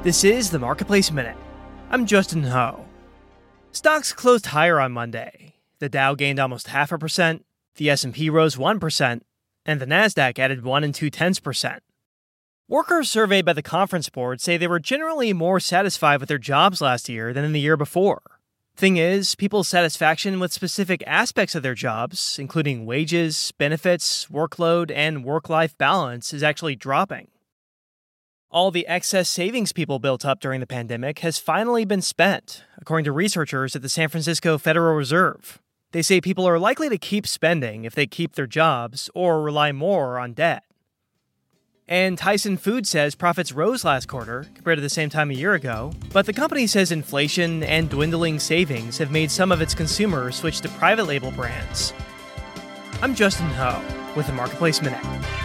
This is the Marketplace Minute. I'm Justin Ho. Stocks closed higher on Monday. The Dow gained almost 0.5%, the S&P rose 1%, and the Nasdaq added 1.2%. Workers surveyed by the Conference Board say they were generally more satisfied with their jobs last year than in the year before. Thing is, people's satisfaction with specific aspects of their jobs, including wages, benefits, workload, and work-life balance, is actually dropping. All the excess savings people built up during the pandemic has finally been spent, according to researchers at the San Francisco Federal Reserve. They say people are likely to keep spending if they keep their jobs or rely more on debt. And Tyson Foods says profits rose last quarter compared to the same time a year ago, but the company says inflation and dwindling savings have made some of its consumers switch to private label brands. I'm Justin Ho with the Marketplace Minute.